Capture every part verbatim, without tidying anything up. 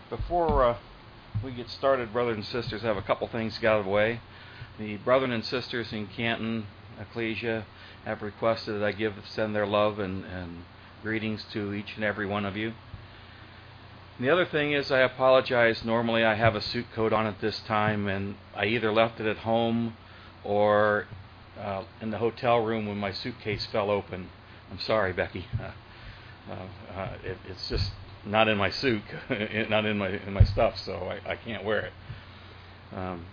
Before uh, we get started, brothers and sisters, I have a couple things to get out of the way. The brethren and sisters in Canton, Ecclesia, have requested that I give send their love and, and greetings to each and every one of you. And the other thing is, I apologize. Normally I have a suit coat on at this time, and I either left it at home or uh, in the hotel room when my suitcase fell open. I'm sorry, Becky. Uh, uh, uh, it, it's just not in my suit, not in my in my stuff, so I, I can't wear it. Um,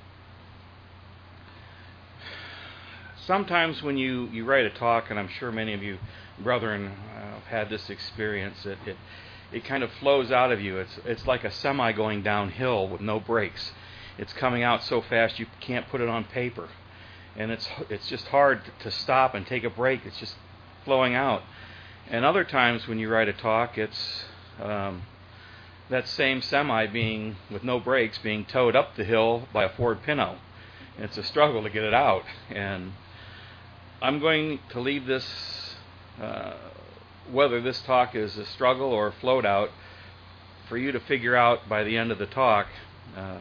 sometimes when you, you write a talk, and I'm sure many of you brethren uh, have had this experience, it, it it kind of flows out of you. It's it's like a semi going downhill with no brakes. It's coming out so fast you can't put it on paper, and it's it's just hard to stop and take a break. It's just flowing out. And other times when you write a talk, it's um, that same semi being with no brakes being towed up the hill by a Ford Pinto. And it's a struggle to get it out. And I'm going to leave this, uh, whether this talk is a struggle or a float out, for you to figure out by the end of the talk. Uh,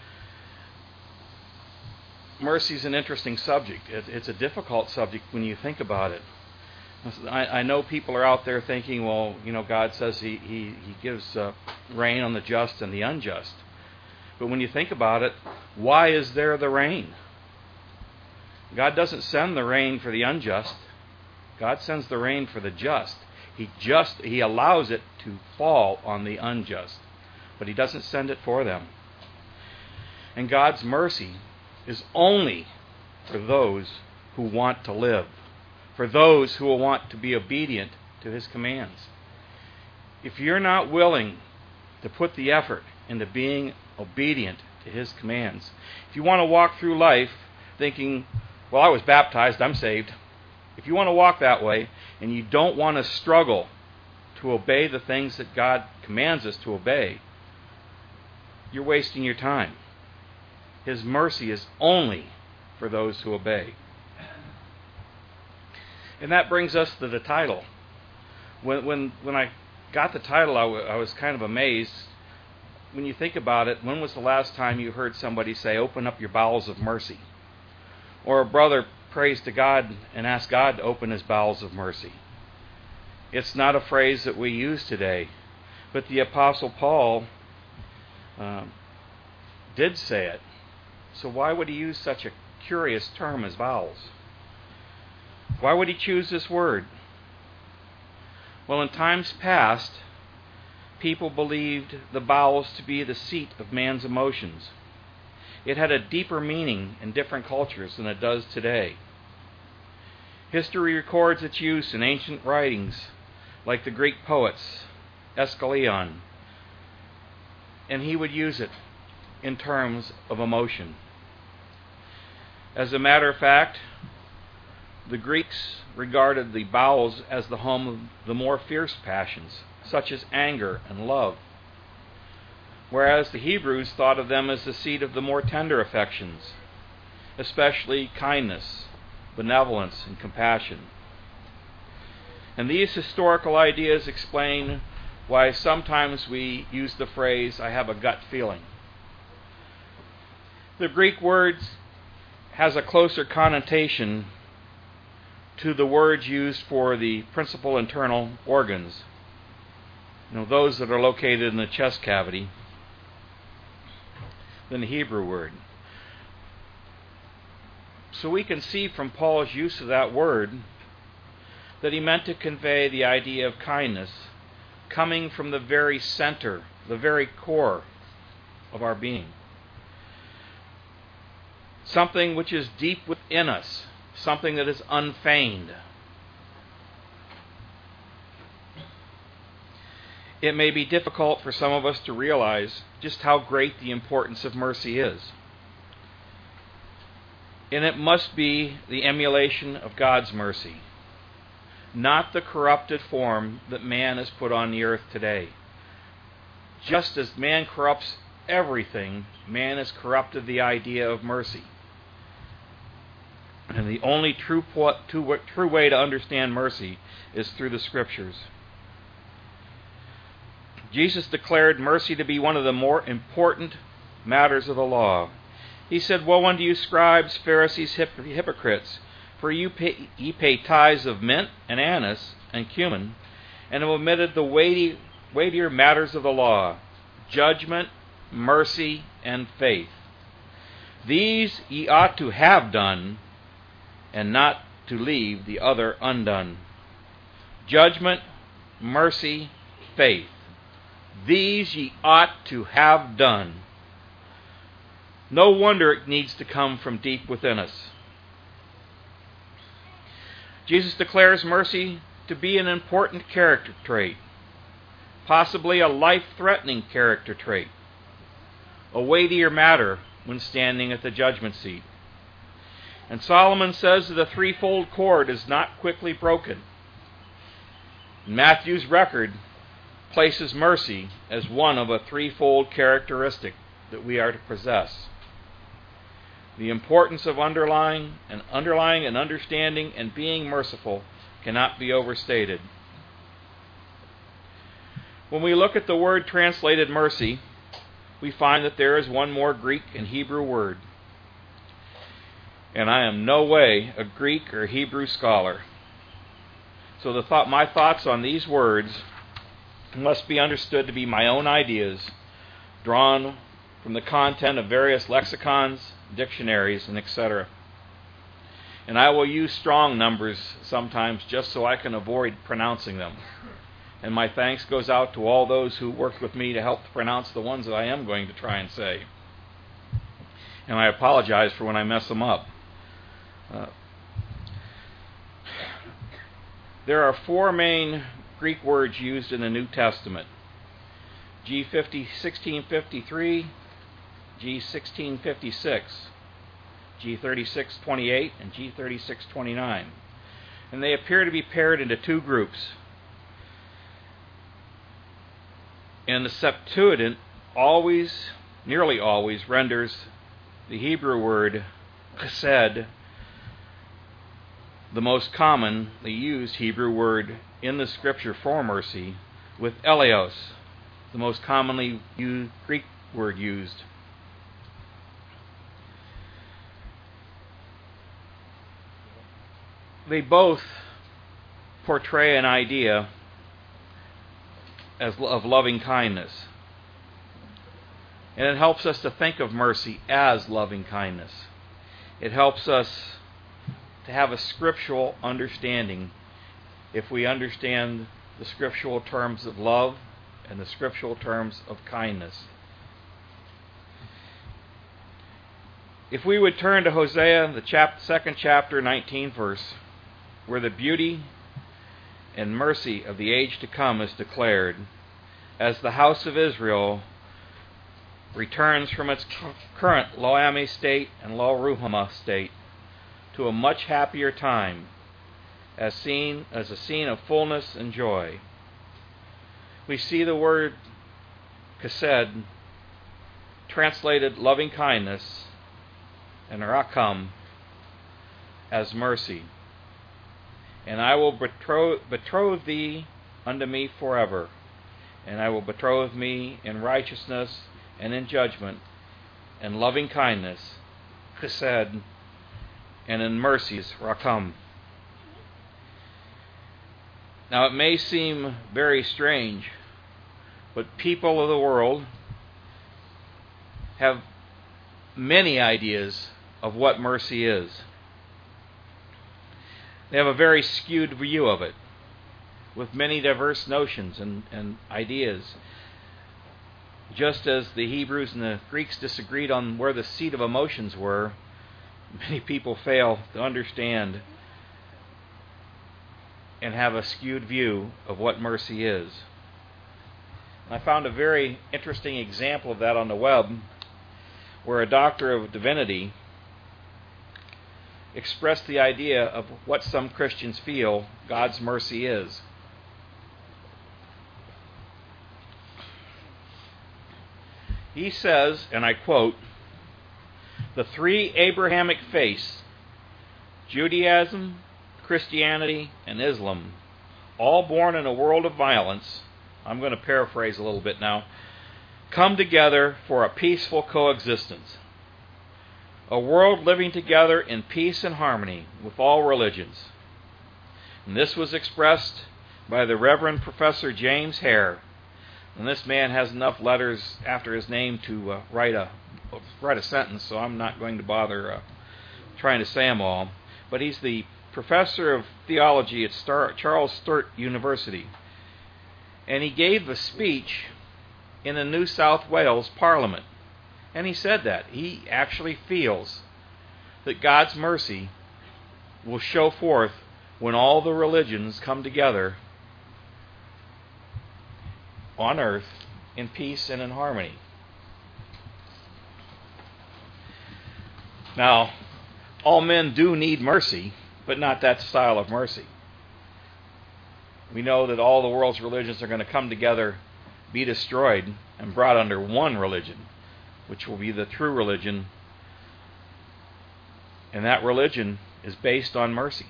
mercy is an interesting subject. It, it's a difficult subject when you think about it. I, I know people are out there thinking, well, you know, God says He He, he gives uh, rain on the just and the unjust. But when you think about it, why is there the rain? God doesn't send the rain for the unjust. God sends the rain for the just. He just He allows it to fall on the unjust, but He doesn't send it for them. And God's mercy is only for those who want to live, for those who will want to be obedient to His commands. If you're not willing to put the effort into being obedient to His commands, if you want to walk through life thinking, well, I was baptized, I'm saved. If you want to walk that way and you don't want to struggle to obey the things that God commands us to obey, you're wasting your time. His mercy is only for those who obey. And that brings us to the title. When when when I got the title, I, w- I was kind of amazed. When you think about it, when was the last time you heard somebody say, open up your bowels of mercy? Or a brother prays to God and asks God to open His bowels of mercy. It's not a phrase that we use today, but the Apostle Paul uh, did say it. So why would he use such a curious term as bowels? Why would he choose this word? Well, in times past, people believed the bowels to be the seat of man's emotions. It had a deeper meaning in different cultures than it does today. History records its use in ancient writings, like the Greek poets, Aeschylus, and he would use it in terms of emotion. As a matter of fact, the Greeks regarded the bowels as the home of the more fierce passions, such as anger and love, whereas the Hebrews thought of them as the seat of the more tender affections, especially kindness, benevolence, and compassion. And these historical ideas explain why sometimes we use the phrase, I have a gut feeling. The Greek word has a closer connotation to the words used for the principal internal organs, you know, those that are located in the chest cavity, than the Hebrew word. So we can see from Paul's use of that word that he meant to convey the idea of kindness coming from the very center, the very core of our being. Something which is deep within us, something that is unfeigned. It may be difficult for some of us to realize just how great the importance of mercy is. And it must be the emulation of God's mercy, not the corrupted form that man has put on the earth today. Just as man corrupts everything, man has corrupted the idea of mercy. And the only true, true, true way to understand mercy is through the Scriptures. Jesus declared mercy to be one of the more important matters of the law. He said, "Woe unto you, scribes, Pharisees, hypocrites, for you pay, ye pay tithes of mint and anise and cumin, and have omitted the weighty, weightier matters of the law, judgment, mercy, and faith. These ye ought to have done, and not to leave the other undone." Judgment, mercy, faith. These ye ought to have done. No wonder it needs to come from deep within us. Jesus declares mercy to be an important character trait, possibly a life-threatening character trait, a weightier matter when standing at the judgment seat. And Solomon says that the threefold cord is not quickly broken. Matthew's record places mercy as one of a threefold characteristic that we are to possess. The importance of underlying and underlying and understanding and being merciful cannot be overstated. When we look at the word translated mercy, we find that there is one more Greek and Hebrew word. And I am no way a Greek or Hebrew scholar. So the thought, my thoughts on these words must be understood to be my own ideas, drawn from the content of various lexicons, dictionaries, and et cetera. And I will use strong numbers sometimes just so I can avoid pronouncing them. And my thanks goes out to all those who worked with me to help pronounce the ones that I am going to try and say. And I apologize for when I mess them up. Uh, there are four main Greek words used in the New Testament. G sixteen fifty-three, G sixteen fifty-six, G thirty-six twenty-eight, and G thirty-six twenty-nine. And they appear to be paired into two groups. And the Septuagint always, nearly always, renders the Hebrew word chesed, the most commonly used Hebrew word in the Scripture for mercy, with eleos, the most commonly used Greek word used. They both portray an idea as of loving kindness. And it helps us to think of mercy as loving kindness. It helps us to have a scriptural understanding if we understand the scriptural terms of love and the scriptural terms of kindness. If we would turn to Hosea, the chap- second chapter, nineteenth verse, where the beauty and mercy of the age to come is declared, as the house of Israel returns from its current Lo-Ami state and Lo-Ruhamah state to a much happier time, as seen as a scene of fullness and joy. We see the word chesed translated loving kindness and rakam as mercy. And I will betroth, betroth thee unto me forever, and I will betroth me in righteousness and in judgment and loving kindness, chesed, and in mercies, rakam. Now it may seem very strange, but people of the world have many ideas of what mercy is. They have a very skewed view of it, with many diverse notions and, and ideas. Just as the Hebrews and the Greeks disagreed on where the seat of emotions were, many people fail to understand and have a skewed view of what mercy is. I found a very interesting example of that on the web, where a doctor of divinity expressed the idea of what some Christians feel God's mercy is. He says, and I quote, "The three Abrahamic faiths, Judaism, Christianity, and Islam, all born in a world of violence, I'm going to paraphrase a little bit now, come together for a peaceful coexistence. A world living together in peace and harmony with all religions. And this was expressed by the Reverend Professor James Hare. And this man has enough letters after his name to uh, write a write a sentence, so I'm not going to bother uh, trying to say them all. But he's the professor of theology at Star- Charles Sturt University. And he gave a speech in the New South Wales Parliament. And he said that. He actually feels that God's mercy will show forth when all the religions come together on earth in peace and in harmony. Now, all men do need mercy, but not that style of mercy. We know that all the world's religions are going to come together, be destroyed, and brought under one religion, which will be the true religion. And that religion is based on mercy.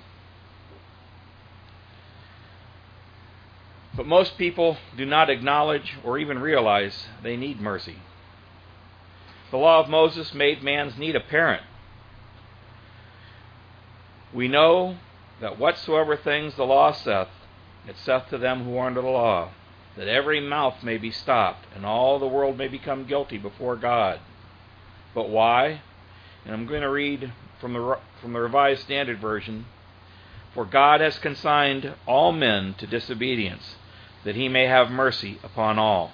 But most people do not acknowledge or even realize they need mercy. The law of Moses made man's need apparent. We know that whatsoever things the law saith, it saith to them who are under the law, that every mouth may be stopped, and all the world may become guilty before God. But why? And I'm going to read from the from the Revised Standard Version. For God has consigned all men to disobedience, that he may have mercy upon all.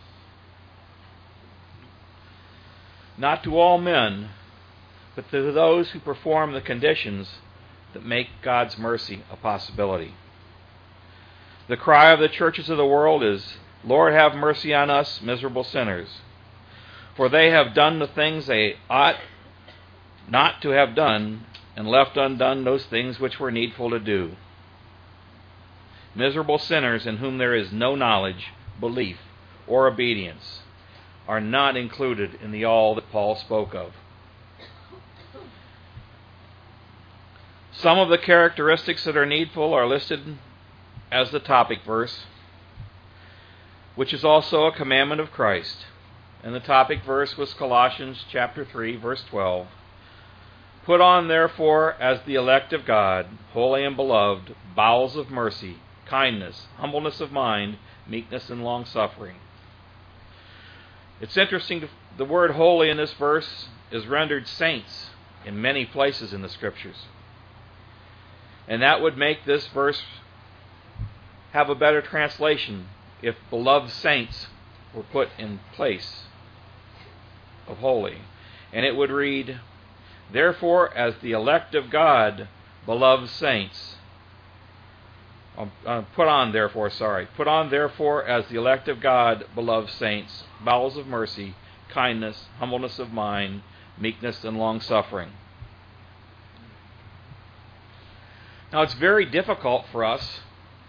Not to all men, but to those who perform the conditions that make God's mercy a possibility. The cry of the churches of the world is, Lord, have mercy on us, miserable sinners. For they have done the things they ought not to have done, and left undone those things which were needful to do. Miserable sinners in whom there is no knowledge, belief, or obedience are not included in the all that Paul spoke of. Some of the characteristics that are needful are listed as the topic verse, which is also a commandment of Christ. And the topic verse was Colossians chapter three, verse twelve. Put on, therefore, as the elect of God, holy and beloved, bowels of mercy, kindness, humbleness of mind, meekness, and long-suffering. It's interesting, to, the word holy in this verse is rendered saints in many places in the Scriptures. And that would make this verse have a better translation if beloved saints were put in place of holy. And it would read, therefore, as the elect of God, beloved saints, uh, put on, therefore, sorry, put on, therefore, as the elect of God, beloved saints, bowels of mercy, kindness, humbleness of mind, meekness, and long-suffering. Now, it's very difficult for us,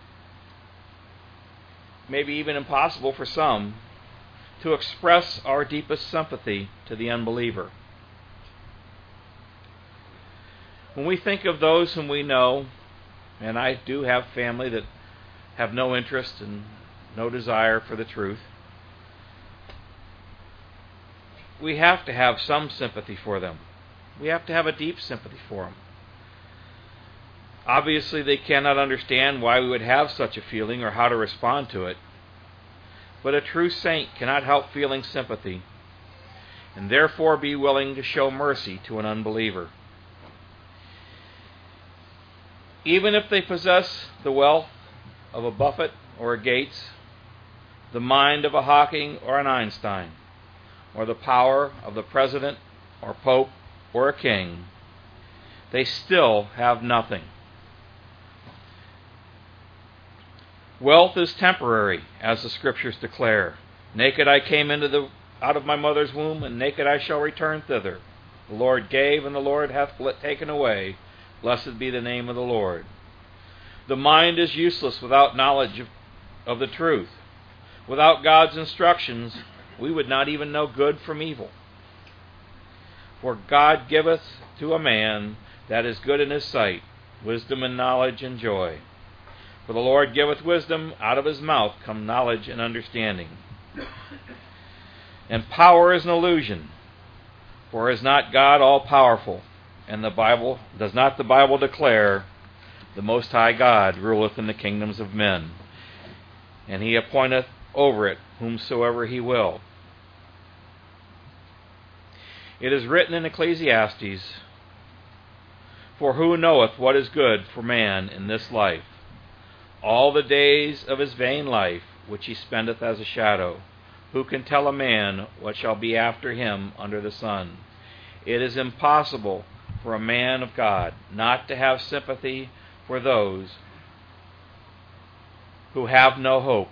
maybe even impossible for some, to express our deepest sympathy to the unbeliever. When we think of those whom we know, and I do have family that have no interest and no desire for the truth, we have to have some sympathy for them. We have to have a deep sympathy for them. Obviously, they cannot understand why we would have such a feeling or how to respond to it. But a true saint cannot help feeling sympathy, and therefore be willing to show mercy to an unbeliever. Even if they possess the wealth of a Buffett or a Gates, the mind of a Hawking or an Einstein, or the power of the president or pope or a king, they still have nothing. Wealth is temporary, as the Scriptures declare. Naked I came into the out of my mother's womb, and naked I shall return thither. The Lord gave, and the Lord hath taken away. Blessed be the name of the Lord. The mind is useless without knowledge of, of the truth. Without God's instructions, we would not even know good from evil. For God giveth to a man that is good in his sight, wisdom and knowledge and joy. For the Lord giveth wisdom, out of his mouth come knowledge and understanding. And power is an illusion, for is not God all-powerful? And the Bible, does not the Bible declare, the Most High God ruleth in the kingdoms of men, and he appointeth over it whomsoever he will. It is written in Ecclesiastes, For who knoweth what is good for man in this life? All the days of his vain life, which he spendeth as a shadow, who can tell a man what shall be after him under the sun? It is impossible for a man of God not to have sympathy for those who have no hope.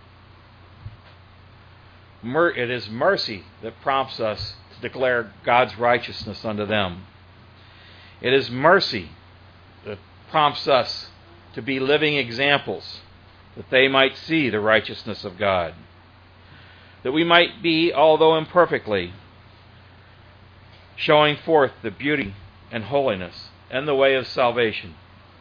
It is mercy that prompts us to declare God's righteousness unto them. It is mercy that prompts us to be living examples, that they might see the righteousness of God, that we might be, although imperfectly, showing forth the beauty and holiness and the way of salvation.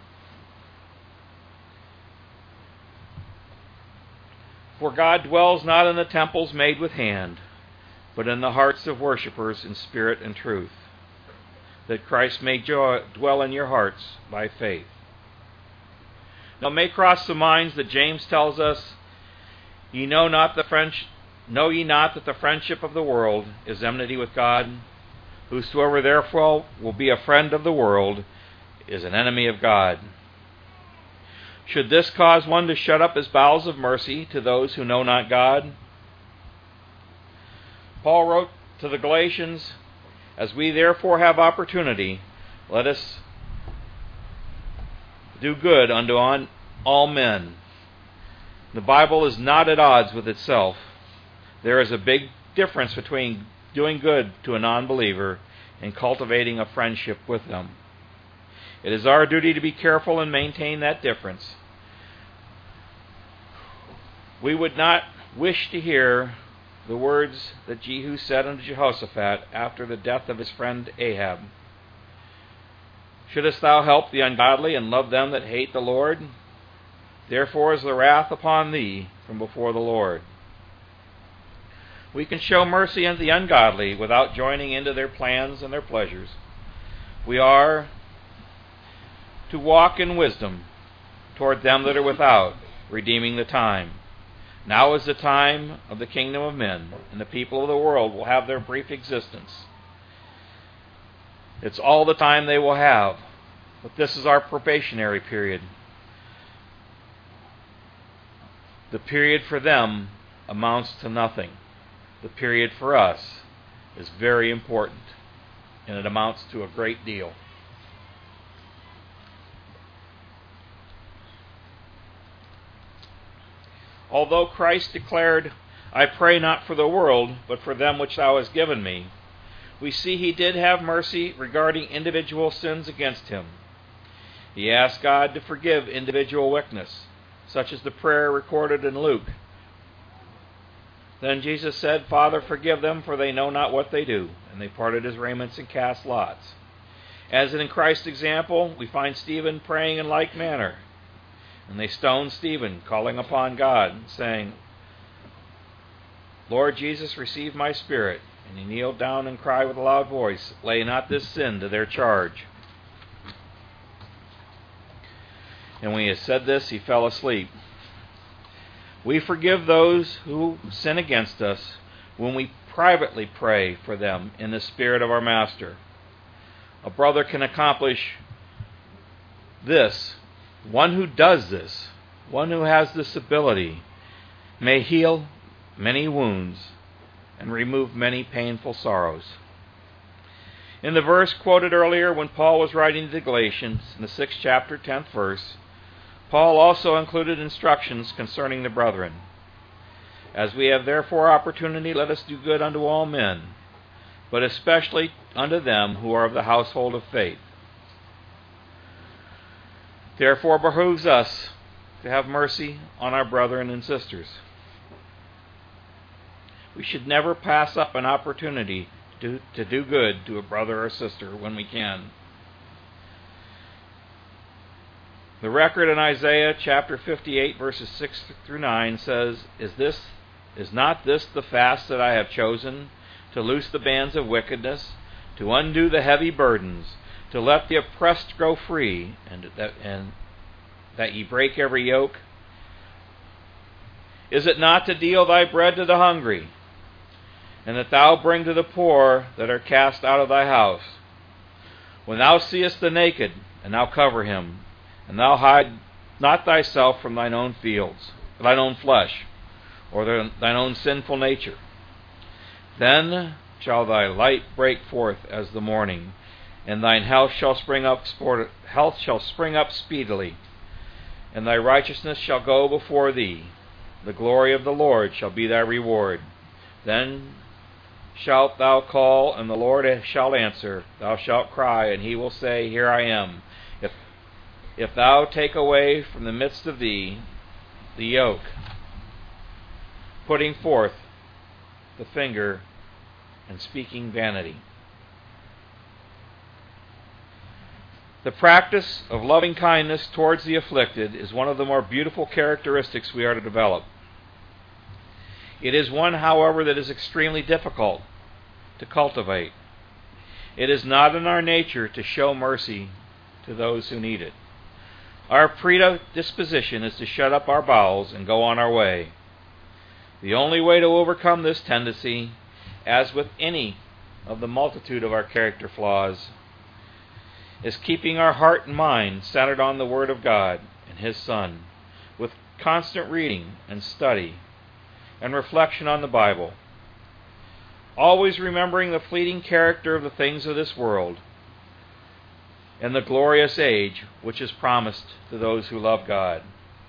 For God dwells not in the temples made with hand, but in the hearts of worshippers in spirit and truth, that Christ may joy, dwell in your hearts by faith. Now it may cross the minds that James tells us, Ye know not the French, know ye not that the friendship of the world is enmity with God? Whosoever therefore will be a friend of the world is an enemy of God. Should this cause one to shut up his bowels of mercy to those who know not God? Paul wrote to the Galatians, As we therefore have opportunity, let us do good unto all men. The Bible is not at odds with itself. There is a big difference between doing good to a non-believer and cultivating a friendship with them. It is our duty to be careful and maintain that difference. We would not wish to hear the words that Jehu said unto Jehoshaphat after the death of his friend Ahab. Shouldest thou help the ungodly and love them that hate the Lord? Therefore is the wrath upon thee from before the Lord. We can show mercy unto the ungodly without joining into their plans and their pleasures. We are to walk in wisdom toward them that are without, redeeming the time. Now is the time of the kingdom of men, and the people of the world will have their brief existence. It's all the time they will have, but this is our probationary period. The period for them amounts to nothing. The period for us is very important, and it amounts to a great deal. Although Christ declared, I pray not for the world, but for them which thou hast given me, we see he did have mercy regarding individual sins against him. He asked God to forgive individual weakness, such as the prayer recorded in Luke. Then Jesus said, Father, forgive them, for they know not what they do. And they parted his raiments and cast lots. As in Christ's example, we find Stephen praying in like manner. And they stoned Stephen, calling upon God, saying, Lord Jesus, receive my spirit. And he kneeled down and cried with a loud voice, Lay not this sin to their charge. And when he had said this, he fell asleep. We forgive those who sin against us when we privately pray for them in the spirit of our Master. A brother can accomplish this. One who does this, one who has this ability, may heal many wounds and remove many painful sorrows. In the verse quoted earlier when Paul was writing to the Galatians, in the sixth chapter, tenth verse, Paul also included instructions concerning the brethren. As we have therefore opportunity, let us do good unto all men, but especially unto them who are of the household of faith. Therefore behooves us to have mercy on our brethren and sisters. We should never pass up an opportunity to, to do good to a brother or sister when we can. The record in Isaiah chapter fifty-eight, verses six through nine says, Is this is not this the fast that I have chosen, to loose the bands of wickedness, to undo the heavy burdens, to let the oppressed go free, and that, and that ye break every yoke? Is it not to deal thy bread to the hungry, and that thou bring to the poor that are cast out of thy house? When thou seest the naked, and thou cover him, and thou hide not thyself from thine own fields, thine own flesh, or thine own sinful nature, then shall thy light break forth as the morning, and thine health shall spring up sport, health shall spring up speedily, and thy righteousness shall go before thee. The glory of the Lord shall be thy reward. Then shalt thou call, and the Lord shall answer. Thou shalt cry, and he will say, Here I am. If if thou take away from the midst of thee the yoke, putting forth the finger and speaking vanity. The practice of loving kindness towards the afflicted is one of the more beautiful characteristics we are to develop. It is one, however, that is extremely difficult to cultivate. It is not in our nature to show mercy to those who need it. Our predisposition is to shut up our bowels and go on our way. The only way to overcome this tendency, as with any of the multitude of our character flaws, is keeping our heart and mind centered on the Word of God and His Son, with constant reading and study and reflection on the Bible, always remembering the fleeting character of the things of this world and the glorious age which is promised to those who love God.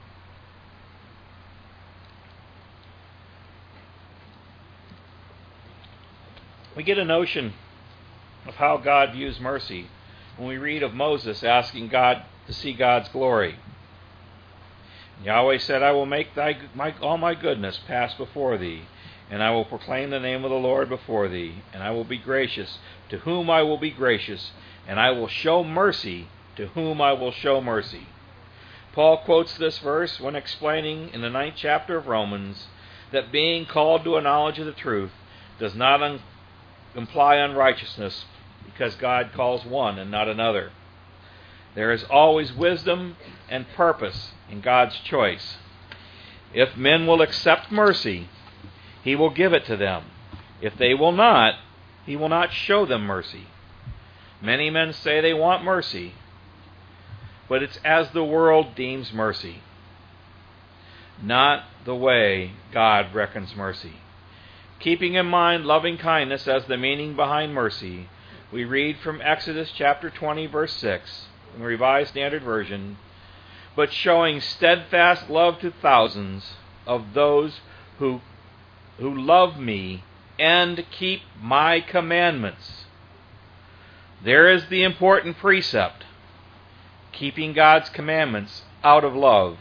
We get a notion of how God views mercy when we read of Moses asking God to see God's glory. Yahweh said, I will make thy, my, all my goodness pass before thee, and I will proclaim the name of the Lord before thee, and I will be gracious to whom I will be gracious, and I will show mercy to whom I will show mercy. Paul quotes this verse when explaining in the ninth chapter of Romans that being called to a knowledge of the truth does not un- imply unrighteousness, because God calls one and not another. There is always wisdom and purpose in God's choice. If men will accept mercy, He will give it to them. If they will not, He will not show them mercy. Many men say they want mercy, but it's as the world deems mercy, not the way God reckons mercy. Keeping in mind loving kindness as the meaning behind mercy, we read from Exodus chapter twenty, verse six, in the Revised Standard Version, but showing steadfast love to thousands of those who, who love me and keep my commandments. There is the important precept, keeping God's commandments out of love.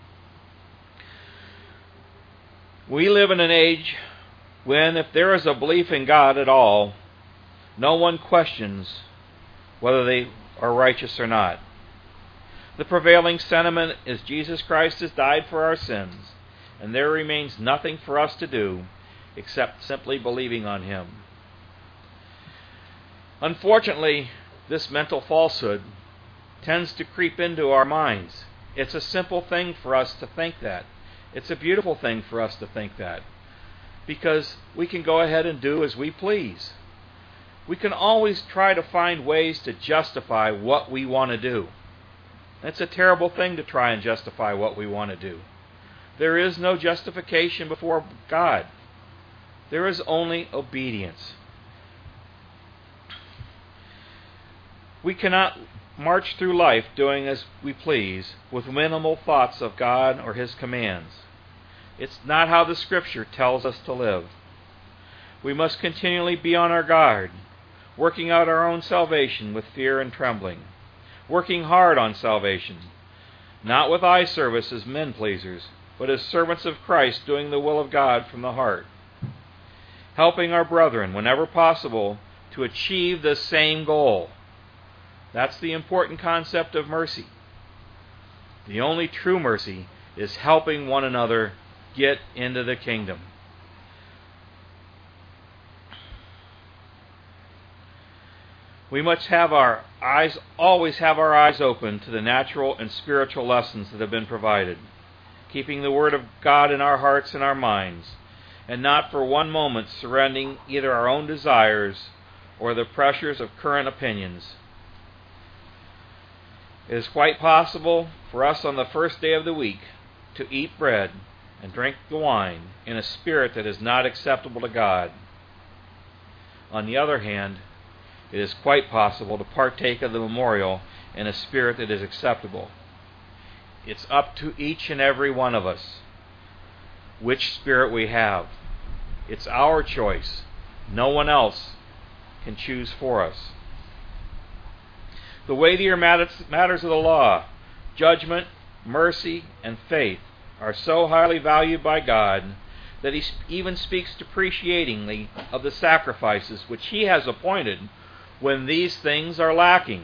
We live in an age when, if there is a belief in God at all, no one questions whether they are righteous or not. The prevailing sentiment is Jesus Christ has died for our sins, and there remains nothing for us to do except simply believing on Him. Unfortunately, this mental falsehood tends to creep into our minds. It's a simple thing for us to think that. It's a beautiful thing for us to think that, because we can go ahead and do as we please. We can always try to find ways to justify what we want to do. It's a terrible thing to try and justify what we want to do. There is no justification before God. There is only obedience. We cannot march through life doing as we please with minimal thoughts of God or His commands. It's not how the Scripture tells us to live. We must continually be on our guard, working out our own salvation with fear and trembling, working hard on salvation, not with eye service as men-pleasers, but as servants of Christ doing the will of God from the heart, helping our brethren whenever possible to achieve the same goal. That's the important concept of mercy. The only true mercy is helping one another get into the kingdom. We must have our eyes, always have our eyes open to the natural and spiritual lessons that have been provided, keeping the Word of God in our hearts and our minds, and not for one moment surrendering either our own desires or the pressures of current opinions. It is quite possible for us on the first day of the week to eat bread and drink the wine in a spirit that is not acceptable to God. On the other hand, it is quite possible to partake of the memorial in a spirit that is acceptable. It's up to each and every one of us which spirit we have. It's our choice. No one else can choose for us. The weightier matters of the law, judgment, mercy, and faith, are so highly valued by God that He even speaks depreciatingly of the sacrifices which He has appointed when these things are lacking.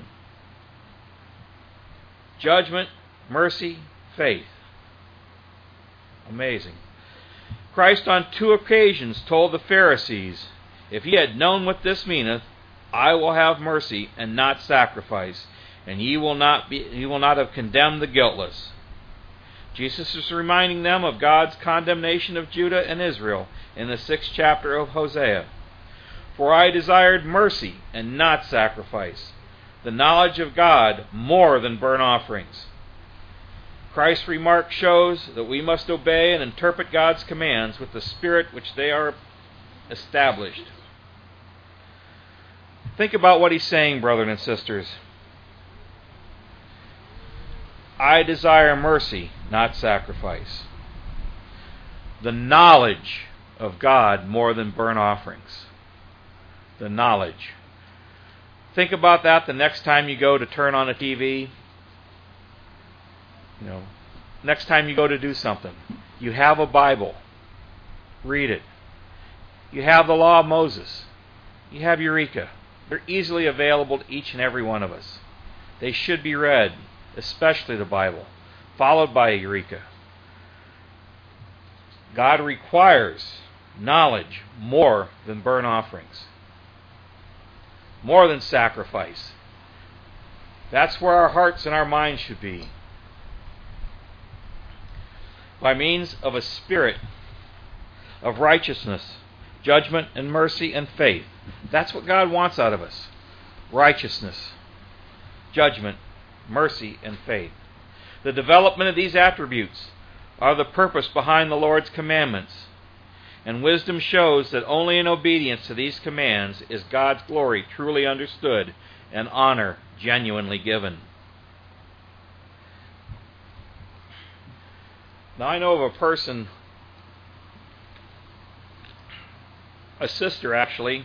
Judgment, mercy, faith. Amazing. Christ on two occasions told the Pharisees, "If ye had known what this meaneth, I will have mercy and not sacrifice, and ye will not be ye will not have condemned the guiltless." Jesus is reminding them of God's condemnation of Judah and Israel in the sixth chapter of Hosea. "For I desired mercy and not sacrifice, the knowledge of God more than burnt offerings." Christ's remark shows that we must obey and interpret God's commands with the spirit which they are established. Think about what He's saying, brethren and sisters. I desire mercy, not sacrifice. The knowledge of God more than burnt offerings. The knowledge. Think about that the next time you go to turn on a T V. You know, next time you go to do something. You have a Bible. Read it. You have the law of Moses. You have Eureka. They're easily available to each and every one of us. They should be read, especially the Bible, followed by Eureka. God requires knowledge more than burnt offerings, more than sacrifice. That's where our hearts and our minds should be. By means of a spirit of righteousness, judgment and mercy and faith. That's what God wants out of us. Righteousness, judgment, mercy, and faith. The development of these attributes are the purpose behind the Lord's commandments. And wisdom shows that only in obedience to these commands is God's glory truly understood and honor genuinely given. Now I know of a person, a sister actually,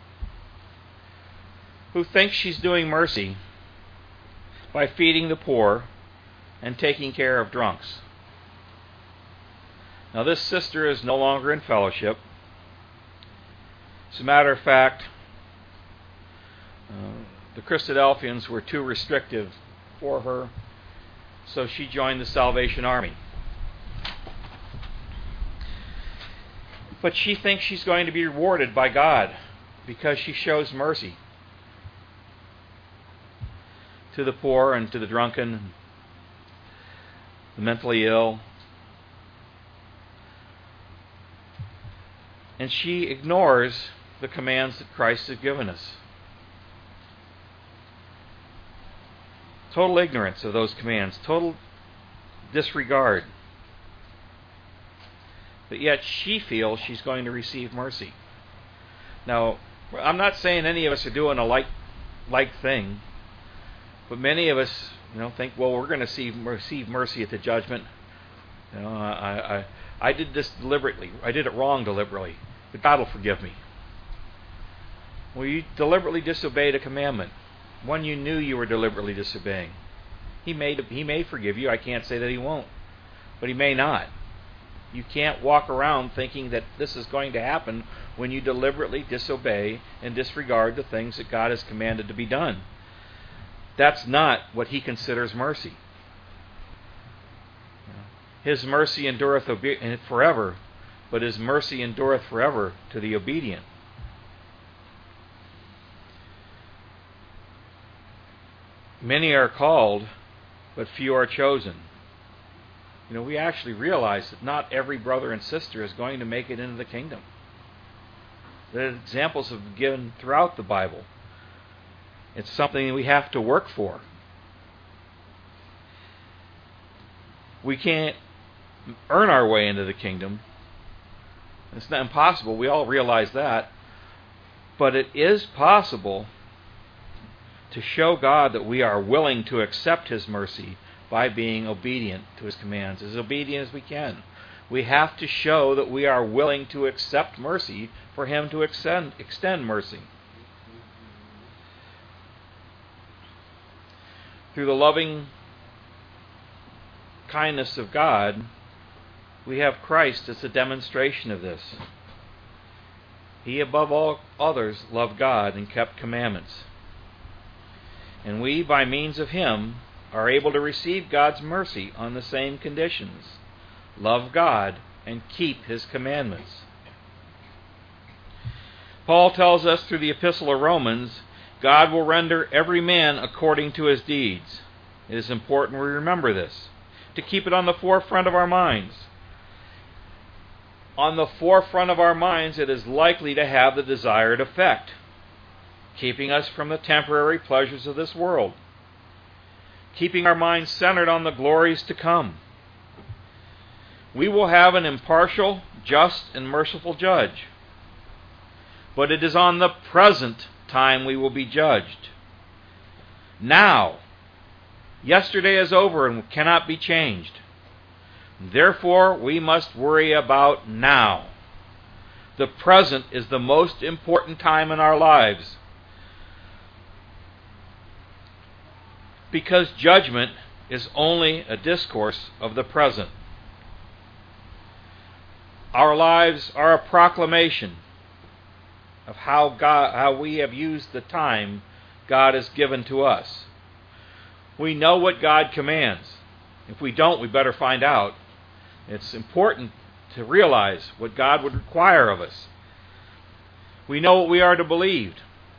who thinks she's doing mercy by feeding the poor and taking care of drunks. Now this sister is no longer in fellowship. As a matter of fact, uh, the Christadelphians were too restrictive for her, so she joined the Salvation Army. But she thinks she's going to be rewarded by God because she shows mercy to the poor and to the drunken, the mentally ill. And she ignores the commands that Christ has given us. Total ignorance of those commands, total disregard. But yet she feels she's going to receive mercy. Now, I'm not saying any of us are doing a like like thing, but many of us, you know, think, well, we're going to receive, receive mercy at the judgment. You know, I, I I did this deliberately. I did it wrong deliberately, but God will forgive me. Well, you deliberately disobeyed a commandment, one you knew you were deliberately disobeying. He may He may forgive you. I can't say that He won't, but He may not. You can't walk around thinking that this is going to happen when you deliberately disobey and disregard the things that God has commanded to be done. That's not what He considers mercy. His mercy endureth obe- forever, but His mercy endureth forever to the obedient. Many are called, but few are chosen. You know, we actually realize that not every brother and sister is going to make it into the kingdom. The examples have been given throughout the Bible. It's something that we have to work for. We can't earn our way into the kingdom. It's not impossible. We all realize that. But it is possible to show God that we are willing to accept His mercy by being obedient to His commands, as obedient as we can. We have to show that we are willing to accept mercy for Him to extend, extend mercy. Through the loving kindness of God, we have Christ as a demonstration of this. He, above all others, loved God and kept commandments. And we, by means of Him, are able to receive God's mercy on the same conditions. Love God and keep His commandments. Paul tells us through the Epistle of Romans, God will render every man according to his deeds. It is important we remember this, to keep it on the forefront of our minds. On the forefront of our minds, it is likely to have the desired effect, keeping us from the temporary pleasures of this world, keeping our minds centered on the glories to come. We will have an impartial, just, and merciful judge, but it is on the present time we will be judged. Now, yesterday is over and cannot be changed. Therefore, we must worry about now. The present is the most important time in our lives, because judgment is only a discourse of the present. Our lives are a proclamation of how God, how we have used the time God has given to us. We know what God commands. If we don't, we better find out. It's important to realize what God would require of us. We know what we are to believe.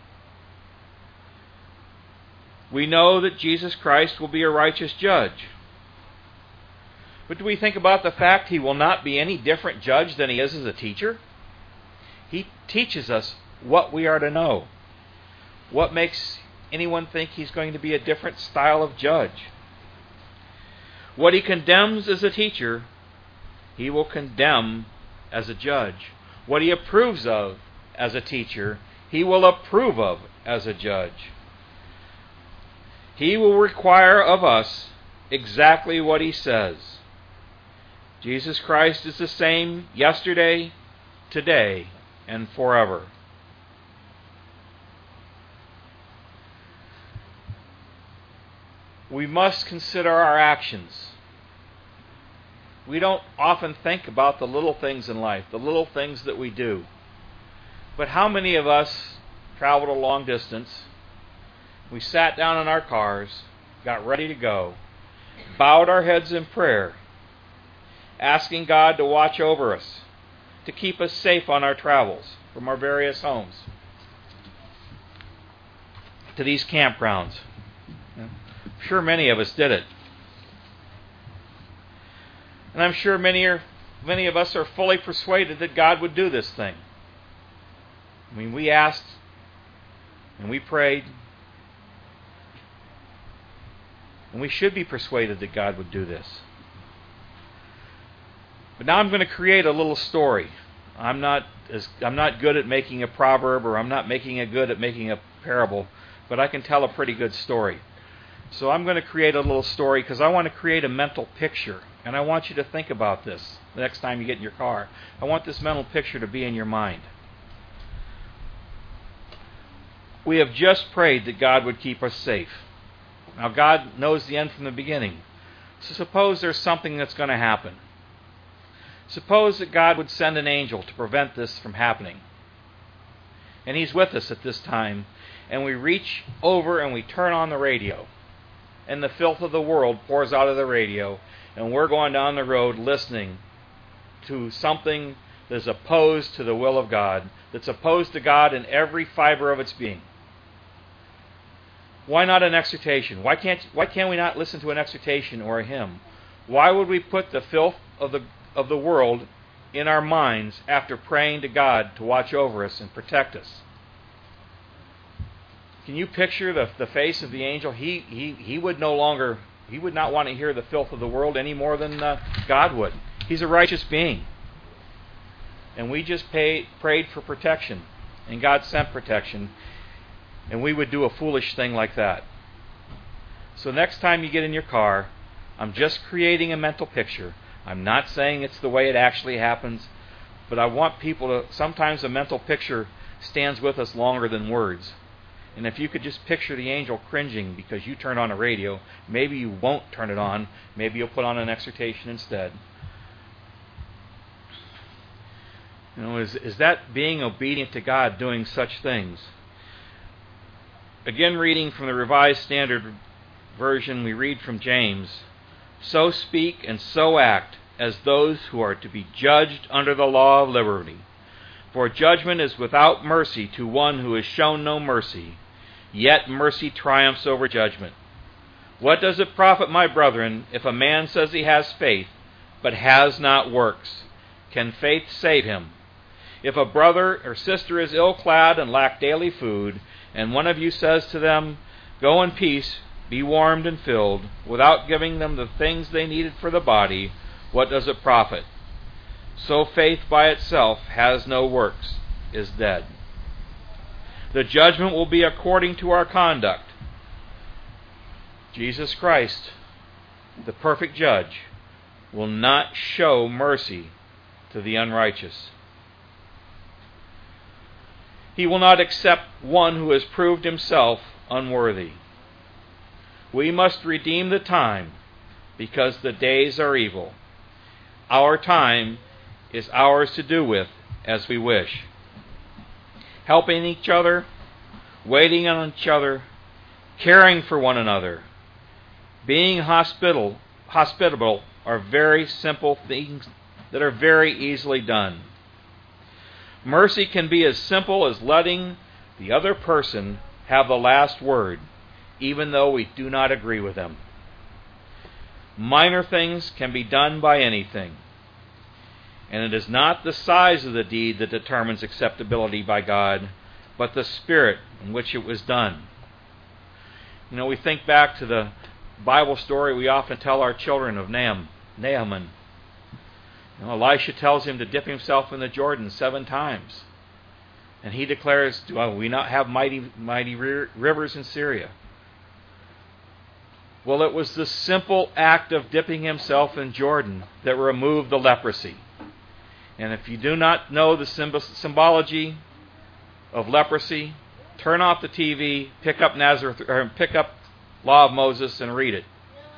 We know that Jesus Christ will be a righteous judge. But do we think about the fact He will not be any different judge than He is as a teacher? He teaches us what we are to know. What makes anyone think He's going to be a different style of judge? What He condemns as a teacher, He will condemn as a judge. What He approves of as a teacher, He will approve of as a judge. He will require of us exactly what He says. Jesus Christ is the same yesterday, today, and forever. We must consider our actions. We don't often think about the little things in life, the little things that we do. But how many of us traveled a long distance, we sat down in our cars, got ready to go, bowed our heads in prayer, asking God to watch over us, to keep us safe on our travels from our various homes to these campgrounds? I'm sure many of us did it. And I'm sure many are, many of us are fully persuaded that God would do this thing. I mean, we asked and we prayed, and we should be persuaded that God would do this. But now I'm going to create a little story. I'm not as I'm not good at making a proverb, or I'm not making a good at making a parable, but I can tell a pretty good story. So I'm going to create a little story because I want to create a mental picture, and I want you to think about this the next time you get in your car. I want this mental picture to be in your mind. We have just prayed that God would keep us safe. Now, God knows the end from the beginning. So suppose there's something that's going to happen. Suppose that God would send an angel to prevent this from happening. And He's with us at this time. And we reach over and we turn on the radio. And the filth of the world pours out of the radio. and we're going down the road listening to something that is opposed to the will of God, that's opposed to God in every fiber of its being. Why not an exhortation? Why can't why can't we not listen to an exhortation or a hymn? Why would we put the filth of the of the world in our minds after praying to God to watch over us and protect us? Can you picture the the face of the angel? He he he would no longer he would not want to hear the filth of the world any more than uh, God would. He's a righteous being. And we just paid, prayed for protection, and God sent protection, and we would do a foolish thing like that. So next time you get in your car, I'm just creating a mental picture. I'm not saying it's the way it actually happens, but I want people to, sometimes a mental picture stands with us longer than words. And if you could just picture the angel cringing because you turned on a radio, maybe you won't turn it on, maybe you'll put on an exhortation instead. You know, is, is that being obedient to God, doing such things? Again, reading from the Revised Standard Version, we read from James, "So speak and so act as those who are to be judged under the law of liberty. For judgment is without mercy to one who has shown no mercy, yet mercy triumphs over judgment. What does it profit, my brethren, if a man says he has faith, but has not works? Can faith save him? If a brother or sister is ill-clad and lack daily food, and one of you says to them, 'Go in peace, be warmed and filled,' without giving them the things they needed for the body, what does it profit? So faith by itself has no works, is dead. The judgment will be according to our conduct. Jesus Christ, the perfect judge, will not show mercy to the unrighteous. He will not accept one who has proved himself unworthy. We must redeem the time, because the days are evil. Our time is ours to do with as we wish. Helping each other, waiting on each other, caring for one another, being hospitable, hospitable are very simple things that are very easily done. Mercy can be as simple as letting the other person have the last word, even though we do not agree with them. Minor things can be done by anything, and it is not the size of the deed that determines acceptability by God, but the spirit in which it was done. You know, we think back to the Bible story we often tell our children of Nahum, Naaman. You know, Elisha tells him to dip himself in the Jordan seven times. And he declares, "Do we not have mighty, mighty rivers in Syria?" Well, it was the simple act of dipping himself in Jordan that removed the leprosy. And if you do not know the symbology of leprosy, turn off the T V, pick up Nazareth, or pick up Law of Moses and read it.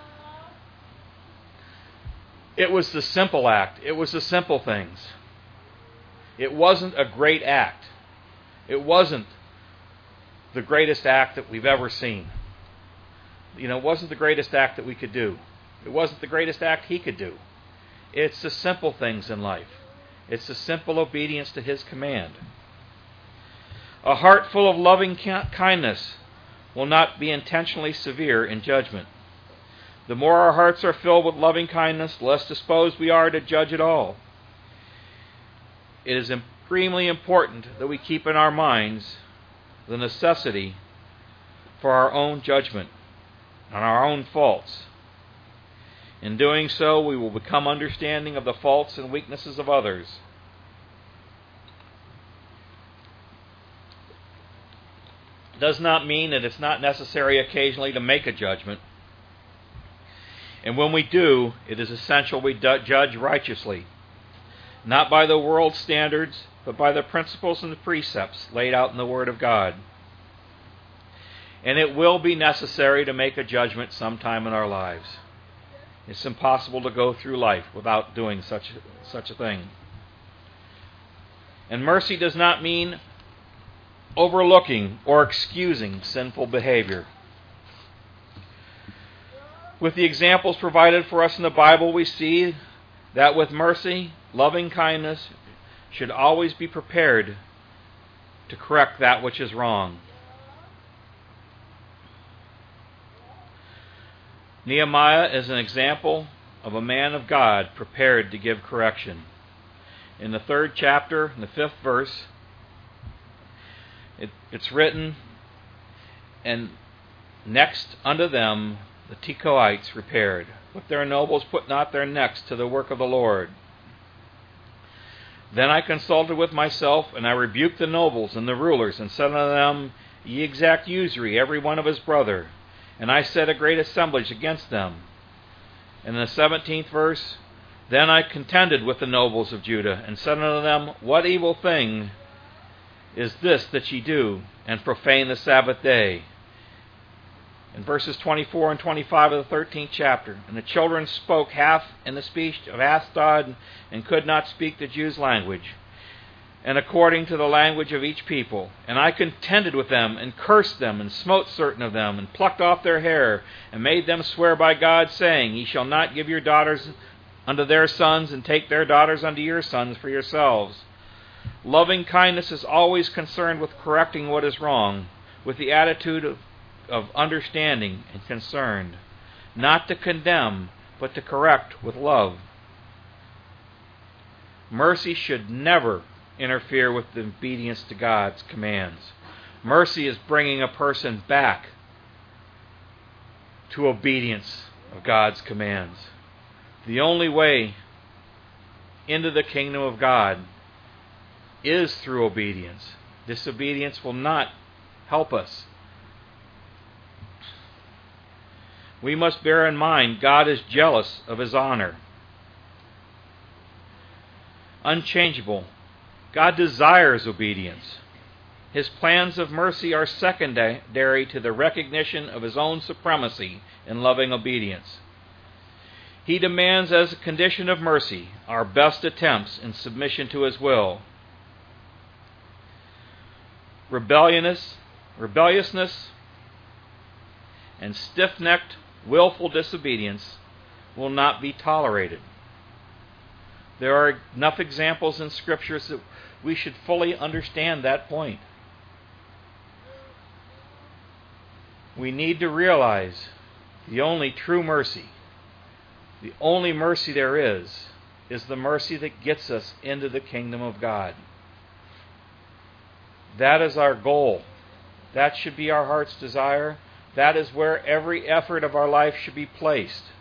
It was the simple act. It was the simple things. It wasn't a great act. It wasn't the greatest act that we've ever seen. You know, it wasn't the greatest act that we could do. It wasn't the greatest act he could do. It's the simple things in life. It's the simple obedience to his command. A heart full of loving kindness will not be intentionally severe in judgment. The more our hearts are filled with loving kindness, the less disposed we are to judge at all. It is extremely important that we keep in our minds the necessity for our own judgment on our own faults. In doing so, we will become understanding of the faults and weaknesses of others. It does not mean that it's not necessary occasionally to make a judgment. And when we do, it is essential we judge righteously, not by the world's standards, but by the principles and the precepts laid out in the Word of God. And it will be necessary to make a judgment sometime in our lives. It's impossible to go through life without doing such, such a thing. And mercy does not mean overlooking or excusing sinful behavior. With the examples provided for us in the Bible, we see that with mercy, loving kindness should always be prepared to correct that which is wrong. Nehemiah is an example of a man of God prepared to give correction. In the third chapter, in the fifth verse, it, it's written, "And next unto them the Tekoites repaired. With their nobles put not their necks to the work of the Lord. Then I consulted with myself, and I rebuked the nobles and the rulers, and said unto them, Ye exact usury, every one of his brother. And I set a great assemblage against them." And in the seventeenth verse, "Then I contended with the nobles of Judah, and said unto them, What evil thing is this that ye do, and profane the Sabbath day?" In verses twenty-four and twenty-five of the thirteenth chapter, "And the children spoke half in the speech of Ashdod, and could not speak the Jews' language, and according to the language of each people. And I contended with them, and cursed them, and smote certain of them, and plucked off their hair, and made them swear by God, saying, Ye shall not give your daughters unto their sons, and take their daughters unto your sons for yourselves." Loving kindness is always concerned with correcting what is wrong, with the attitude of, of understanding and concern, not to condemn, but to correct with love. Mercy should never interfere with the obedience to God's commands. Mercy is bringing a person back to obedience of God's commands. The only way into the kingdom of God is through obedience. Disobedience will not help us. We must bear in mind God is jealous of His honor. Unchangeable, God desires obedience. His plans of mercy are secondary to the recognition of His own supremacy in loving obedience. He demands as a condition of mercy our best attempts in submission to His will. Rebelliousness, rebelliousness and stiff-necked, willful disobedience will not be tolerated. There are enough examples in Scriptures that we should fully understand that point. We need to realize the only true mercy, the only mercy there is, is the mercy that gets us into the kingdom of God. That is our goal. That should be our heart's desire. That is where every effort of our life should be placed.